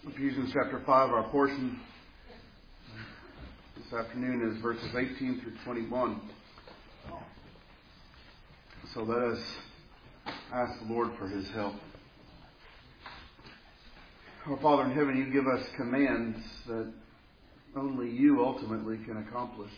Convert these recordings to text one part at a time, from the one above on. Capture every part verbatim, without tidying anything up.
Ephesians chapter five, our portion this afternoon is verses eighteen through twenty-one. So let us ask the Lord for His help. Our Father in heaven, You give us commands that only You ultimately can accomplish.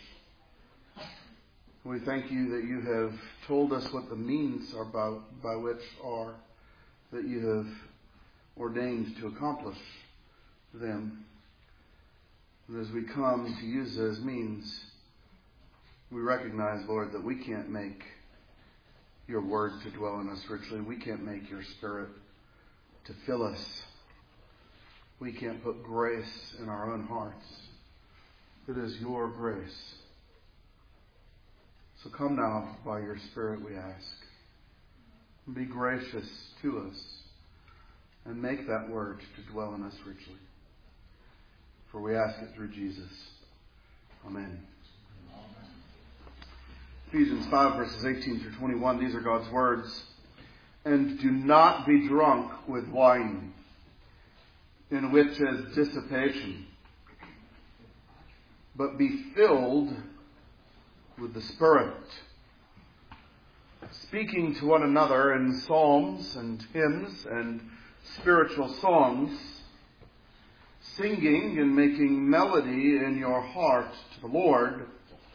We thank You that You have told us what the means are by, by which are that You have ordained to accomplish them. And as we come to use those means, we recognize, Lord, that we can't make Your Word to dwell in us richly. We can't make Your Spirit to fill us. We can't put grace in our own hearts. It is Your grace. So come now by Your Spirit, we ask. And be gracious to us and make that Word to dwell in us richly. For we ask it through Jesus. Amen. Amen. Ephesians five, verses eighteen through twenty-one. These are God's words. And do not be drunk with wine, in which is dissipation, but be filled with the Spirit, speaking to one another in psalms and hymns and spiritual songs, singing and making melody in your heart to the Lord,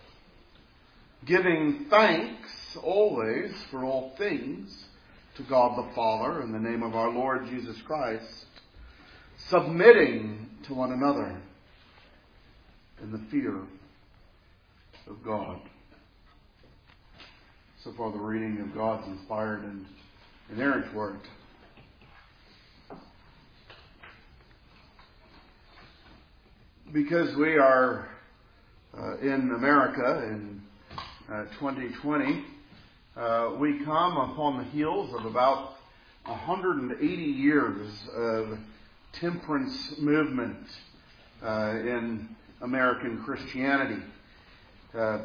giving thanks always for all things to God the Father in the name of our Lord Jesus Christ, submitting to one another in the fear of God. So far, the reading of God's inspired and inerrant word. Because we are uh, in America in uh, twenty twenty, uh, we come upon the heels of about one hundred eighty years of temperance movement uh, in American Christianity. Uh,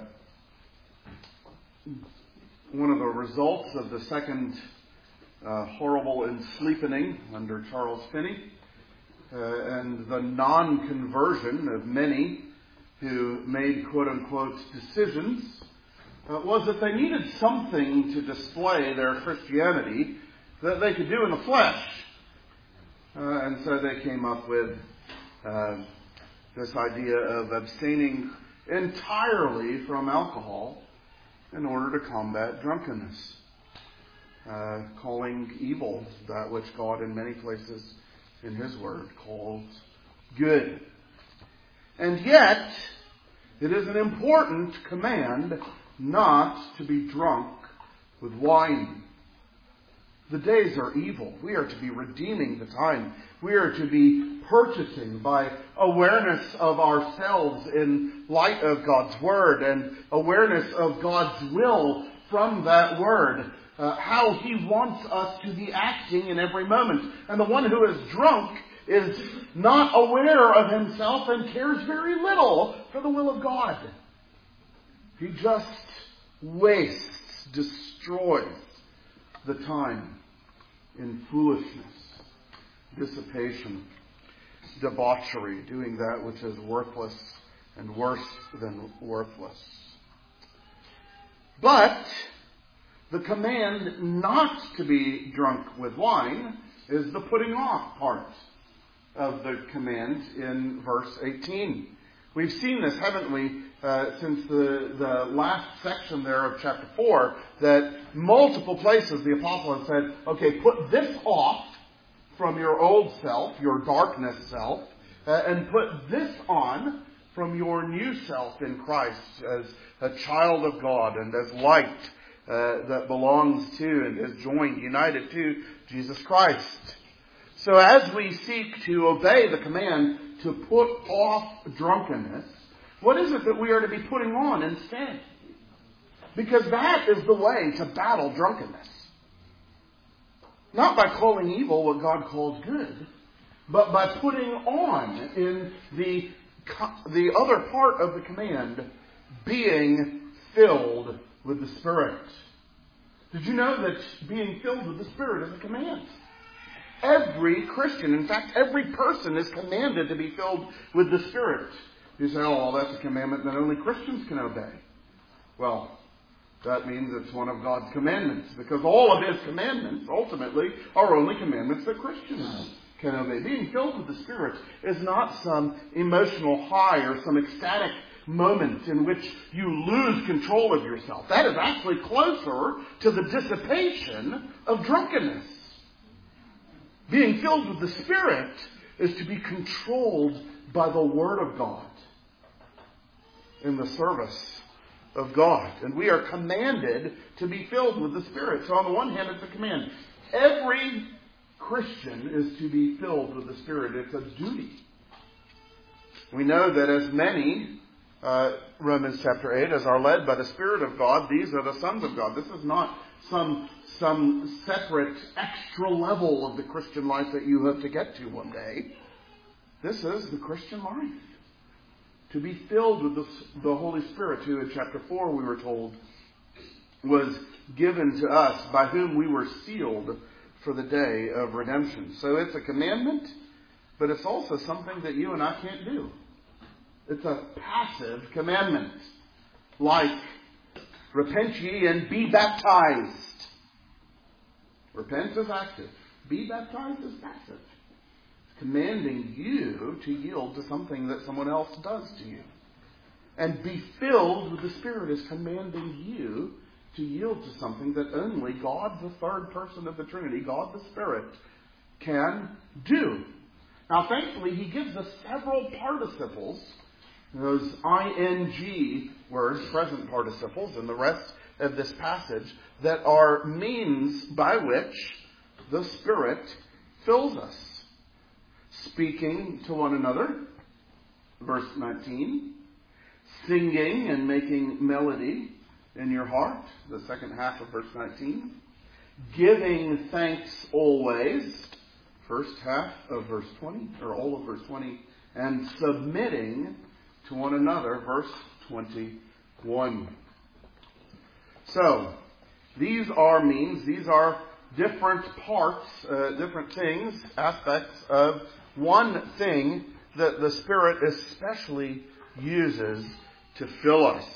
one of the results of the second uh, horrible ensleepening under Charles Finney Uh, and the non-conversion of many who made quote-unquote decisions uh, was that they needed something to display their Christianity that they could do in the flesh. Uh, and so they came up with uh, this idea of abstaining entirely from alcohol in order to combat drunkenness, uh, calling evil that which God in many places in His Word calls good. And yet, it is an important command not to be drunk with wine. The days are evil. We are to be redeeming the time. We are to be purchasing by awareness of ourselves in light of God's Word and awareness of God's will from that Word. Uh, how He wants us to be acting in every moment. And the one who is drunk is not aware of himself and cares very little for the will of God. He just wastes, destroys the time in foolishness, dissipation, debauchery, doing that which is worthless and worse than worthless. But the command not to be drunk with wine is the putting off part of the command in verse eighteen. We've seen this, haven't we, uh, since the, the last section there of chapter four, that multiple places the apostle has said, okay, put this off from your old self, your darkness self, uh, and put this on from your new self in Christ as a child of God and as light Uh, that belongs to and is joined, united to Jesus Christ. So as we seek to obey the command to put off drunkenness, what is it that we are to be putting on instead? Because that is the way to battle drunkenness. Not by calling evil what God calls good, but by putting on in the, the other part of the command, being filled with the Spirit. Did you know that being filled with the Spirit is a command? Every Christian, in fact, every person is commanded to be filled with the Spirit. You say, oh, well, that's a commandment that only Christians can obey. Well, that means it's one of God's commandments, because all of His commandments, ultimately, are only commandments that Christians can obey. Being filled with the Spirit is not some emotional high or some ecstatic moment in which you lose control of yourself. That is actually closer to the dissipation of drunkenness. Being filled with the Spirit is to be controlled by the Word of God in the service of God. And we are commanded to be filled with the Spirit. So on the one hand, it's a command. Every Christian is to be filled with the Spirit. It's a duty. We know that as many, uh, Romans chapter eight, as are led by the Spirit of God, these are the sons of God. This is not some some separate extra level of the Christian life that you hope to get to one day. This is the Christian life. To be filled with the, the Holy Spirit, who in chapter four we were told was given to us, by whom we were sealed for the day of redemption. So it's a commandment, but it's also something that you and I can't do. It's a passive commandment. Like, repent ye and be baptized. Repent is active. Be baptized is passive. It's commanding you to yield to something that someone else does to you. And be filled with the Spirit is commanding you to yield to something that only God, the third person of the Trinity, God the Spirit, can do. Now, thankfully, He gives us several participles, those ing words, present participles, in the rest of this passage, that are means by which the Spirit fills us. Speaking to one another, verse nineteen. Singing and making melody in your heart, the second half of verse nineteen. Giving thanks always, first half of verse twenty, or all of verse twenty. And submitting to one another, verse twenty-one. So, these are means, these are different parts, uh, different things, aspects of one thing that the Spirit especially uses to fill us.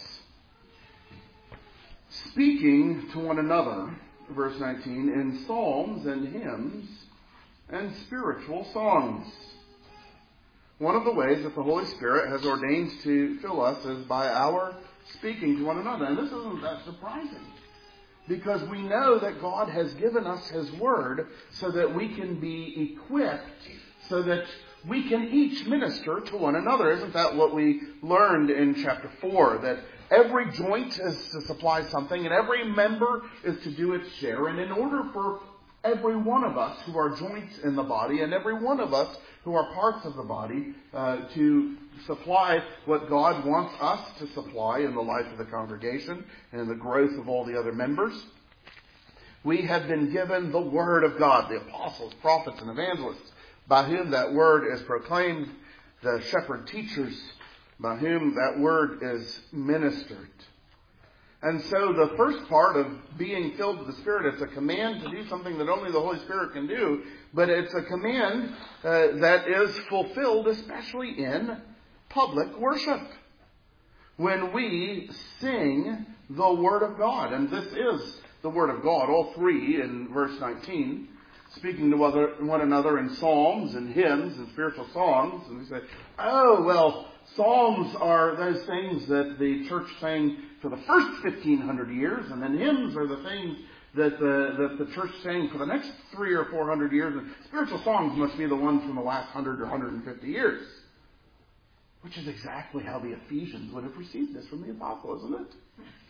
Speaking to one another, verse nineteen, in psalms and hymns and spiritual songs. One of the ways that the Holy Spirit has ordained to fill us is by our speaking to one another. And this isn't that surprising, because we know that God has given us His Word so that we can be equipped, so that we can each minister to one another. Isn't that what we learned in chapter four? That every joint is to supply something, and every member is to do its share. And in order for every one of us who are joints in the body, and every one of us who are parts of the body, uh, to supply what God wants us to supply in the life of the congregation and in the growth of all the other members, we have been given the Word of God, the apostles, prophets, and evangelists, by whom that Word is proclaimed, the shepherd teachers, by whom that Word is ministered. And so the first part of being filled with the Spirit is a command to do something that only the Holy Spirit can do, but it's a command uh, that is fulfilled especially in public worship, when we sing the Word of God. And this is the Word of God, all three in verse nineteen, speaking to one another in psalms and hymns and spiritual songs. And we say, oh, well, psalms are those things that the church sang for the first fifteen hundred years, and then hymns are the things that the, that the church sang for the next three or four hundred years, and spiritual songs must be the ones from the last hundred or one hundred fifty years. Which is exactly how the Ephesians would have received this from the apostle, isn't it?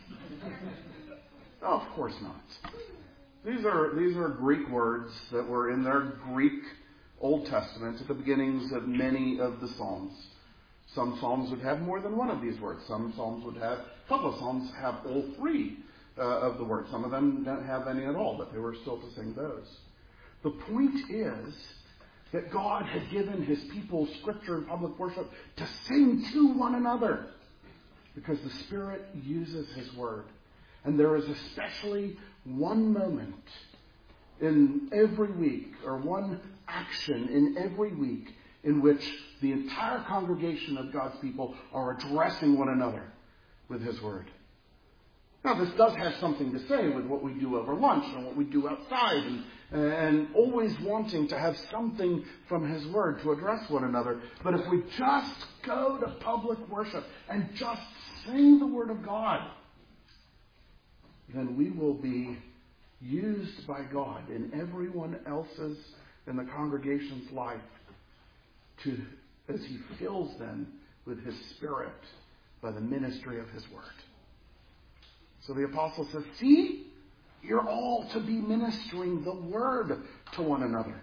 Oh, of course not. These are, these are Greek words that were in their Greek Old Testament at the beginnings of many of the Psalms. Some Psalms would have more than one of these words. Some Psalms would have, a couple of Psalms have all three uh, of the words. Some of them don't have any at all, but they were still to sing those. The point is that God had given His people Scripture and public worship to sing to one another, because the Spirit uses His Word. And there is especially one moment in every week, or one action in every week in which the entire congregation of God's people are addressing one another with His Word. Now, this does have something to say with what we do over lunch and what we do outside, and, and always wanting to have something from His Word to address one another. But if we just go to public worship and just sing the Word of God, then we will be used by God in everyone else's, in the congregation's life, to as He fills them with His Spirit by the ministry of His Word. So the apostle says, see, you're all to be ministering the Word to one another.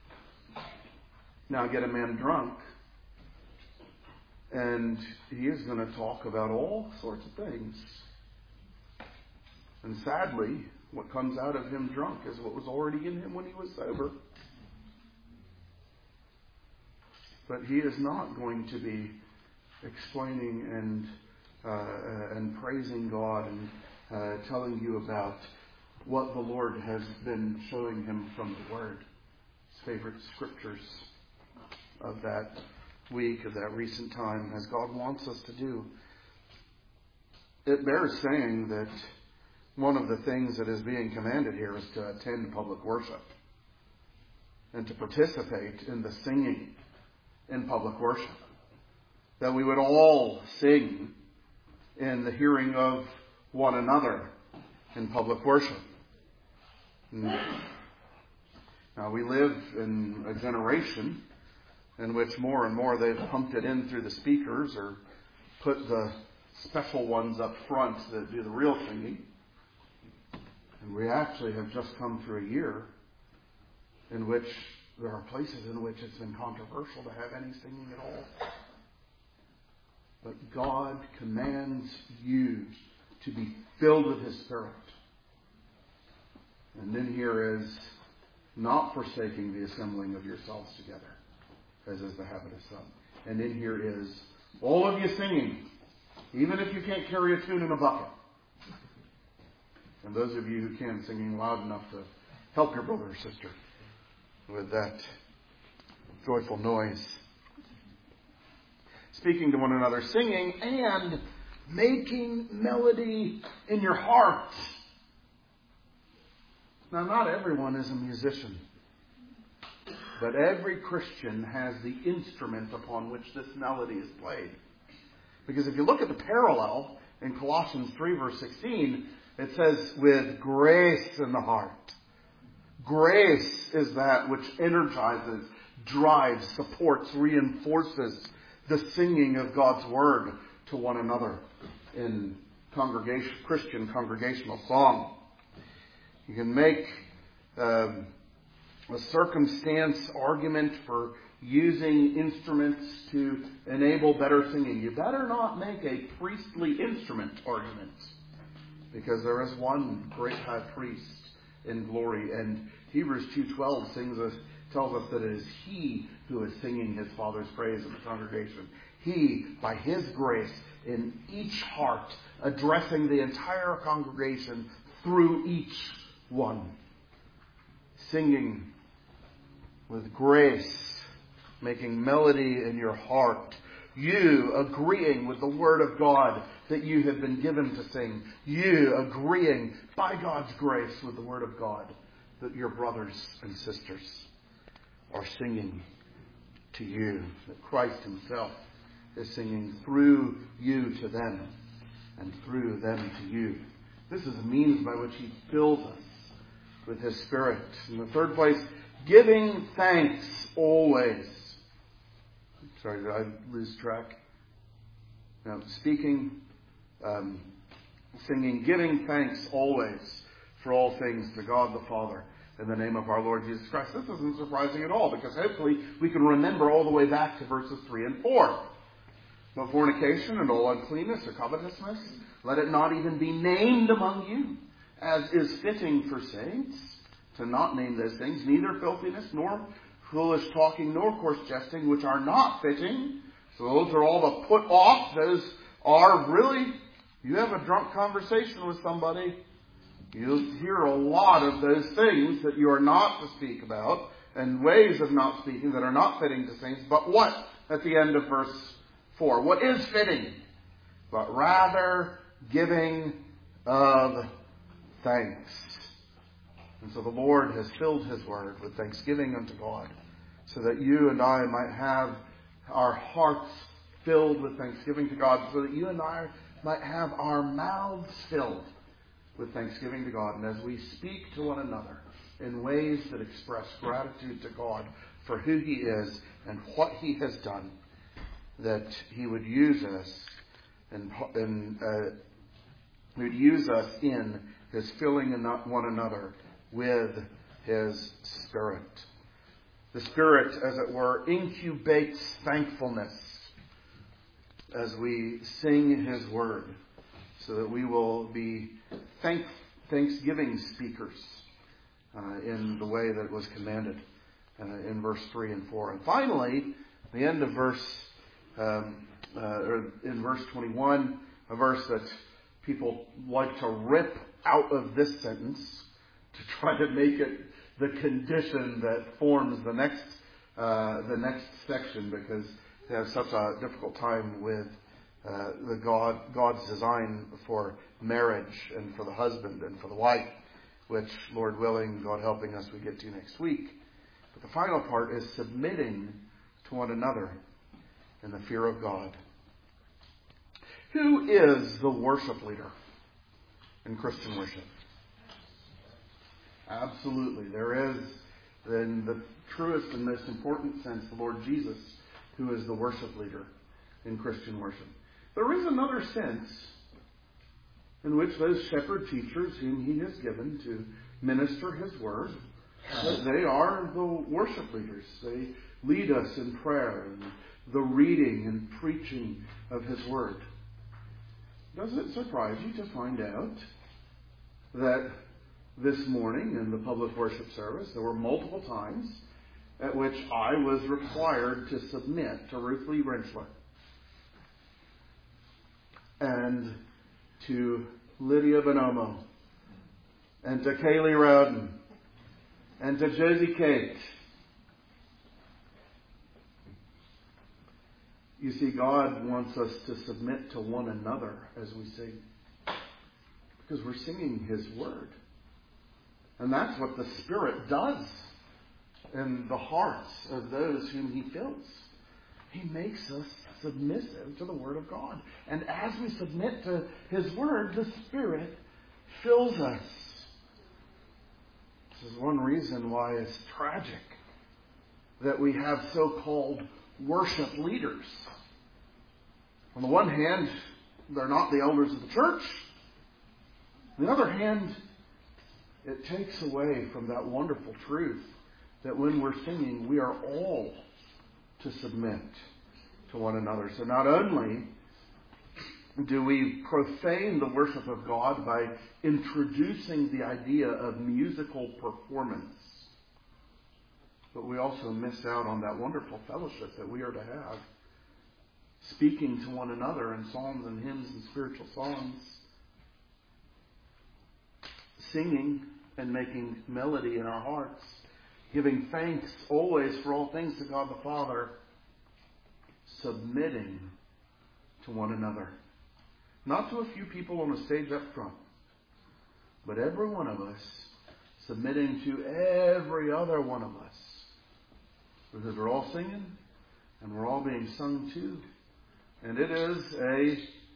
Now get a man drunk, and he is going to talk about all sorts of things. And sadly, what comes out of him drunk is what was already in him when he was sober. But he is not going to be explaining and uh, and praising God and uh, telling you about what the Lord has been showing him from the Word. His favorite scriptures of that week, of that recent time, as God wants us to do. It bears saying that one of the things that is being commanded here is to attend public worship and to participate in the singing in public worship. That we would all sing in the hearing of one another in public worship. Now, we live in a generation in which more and more they've pumped it in through the speakers or put the special ones up front that do the real singing. And we actually have just come through a year in which there are places in which it's been controversial to have any singing at all. But God commands you to be filled with His Spirit. And then here is not forsaking the assembling of yourselves together, as is the habit of some. And then here is all of you singing, even if you can't carry a tune in a bucket. And those of you who can, singing loud enough to help your brother or sister with that joyful noise. Speaking to one another, singing and making melody in your heart. Now, not everyone is a musician, but every Christian has the instrument upon which this melody is played. Because if you look at the parallel in Colossians three, verse sixteen, it says, with grace in the heart. Grace is that which energizes, drives, supports, reinforces the singing of God's Word to one another in congregation, Christian congregational song. You can make um, a circumstance argument for using instruments to enable better singing. You better not make a priestly instrument argument, because there is one great high priest in glory, and Hebrews two twelve sings us, tells us that it is He who is singing His Father's praise in the congregation. He, by His grace, in each heart, addressing the entire congregation through each one. Singing with grace, making melody in your heart. You agreeing with the Word of God that you have been given to sing. You agreeing by God's grace with the Word of God that your brothers and sisters are singing to you. That Christ Himself is singing through you to them and through them to you. This is a means by which He fills us with His Spirit. In the third place, giving thanks always. Sorry, did I lose track? Now, speaking, um, singing, giving thanks always for all things to God the Father in the name of our Lord Jesus Christ. This isn't surprising at all, because hopefully we can remember all the way back to verses three and four. But fornication and all uncleanness or covetousness, let it not even be named among you, as is fitting for saints, to not name those things, neither filthiness, nor foolish talking, nor coarse jesting, which are not fitting. So those are all to put off. Those are really, you have a drunk conversation with somebody, You'll hear a lot of those things that you are not to speak about and ways of not speaking that are not fitting to saints. But what? At the end of verse four. What is fitting? But rather giving of thanks. And so the Lord has filled His Word with thanksgiving unto God, so that you and I might have our hearts filled with thanksgiving to God, so that you and I might have our mouths filled with thanksgiving to God. And as we speak to one another in ways that express gratitude to God for who He is and what He has done, that He would use us and, and uh, He would use us in His filling one another with His Spirit. The Spirit, as it were, incubates thankfulness as we sing His Word, so that we will be thank, thanksgiving speakers uh, in the way that was commanded uh, in verse three and four. And finally, the end of verse, um, uh, or in verse twenty-one, a verse that people like to rip out of this sentence to try to make it the condition that forms the next uh, the next section, because they have such a difficult time with uh, the God God's design for marriage and for the husband and for the wife, which, Lord willing, God helping us, we get to next week. But the final part is submitting to one another in the fear of God. Who is the worship leader in Christian worship? Absolutely. There is, in the truest and most important sense, the Lord Jesus, who is the worship leader in Christian worship. There is another sense in which those shepherd teachers whom He has given to minister His word, that they are the worship leaders. They lead us in prayer and the reading and preaching of His word. Does it surprise you to find out that this morning in the public worship service there were multiple times at which I was required to submit to Ruth Lee Rentschler and to Lydia Bonomo and to Kaylee Rowden and to Josie Kate? You see, God wants us to submit to one another as we sing, because we're singing His word. And that's what the Spirit does in the hearts of those whom He fills. He makes us submissive to the Word of God. And as we submit to His Word, the Spirit fills us. This is one reason why it's tragic that we have so-called worship leaders. On the one hand, they're not the elders of the church. On the other hand, it takes away from that wonderful truth that when we're singing, we are all to submit to one another. So not only do we profane the worship of God by introducing the idea of musical performance, but we also miss out on that wonderful fellowship that we are to have, speaking to one another in psalms and hymns and spiritual songs, singing and making melody in our hearts, giving thanks always for all things to God the Father, submitting to one another. Not to a few people on the stage up front, but every one of us submitting to every other one of us. Because we're all singing and we're all being sung to. And it is a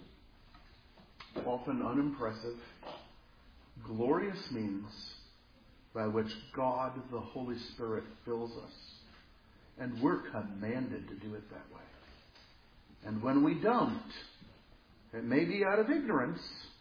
often unimpressive, glorious means by which God, the Holy Spirit, fills us. And we're commanded to do it that way. And when we don't, it may be out of ignorance,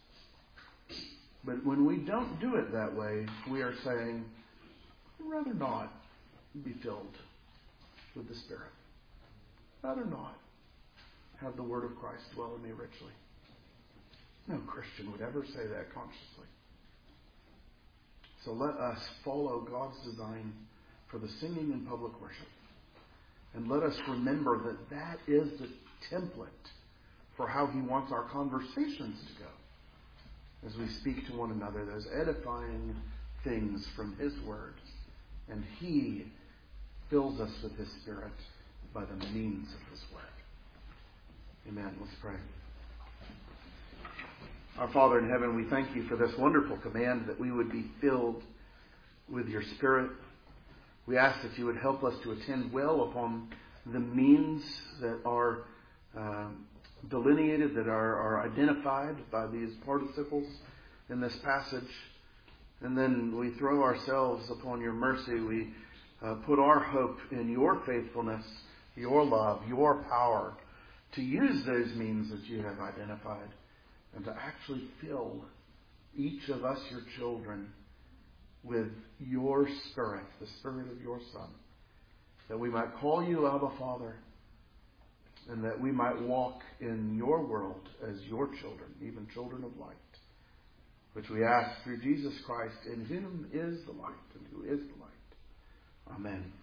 but when we don't do it that way, we are saying, I'd rather not be filled with the Spirit. I'd rather not have the Word of Christ dwell in me richly. No Christian would ever say that consciously. So let us follow God's design for the singing in public worship. And let us remember that that is the template for how He wants our conversations to go. as we speak to one another, those edifying things from His Word. And He fills us with His Spirit by the means of His Word. Amen. Let's pray. Our Father in heaven, we thank You for this wonderful command that we would be filled with Your Spirit. We ask that You would help us to attend well upon the means that are um, delineated, that are, are identified by these participles in this passage. And then we throw ourselves upon Your mercy. We uh, put our hope in Your faithfulness, Your love, Your power to use those means that You have identified and to actually fill each of us, Your children, with Your Spirit, the Spirit of Your Son, that we might call You Abba, Father, and that we might walk in Your world as Your children, even children of light, which we ask through Jesus Christ, in whom is the light and who is the light. Amen.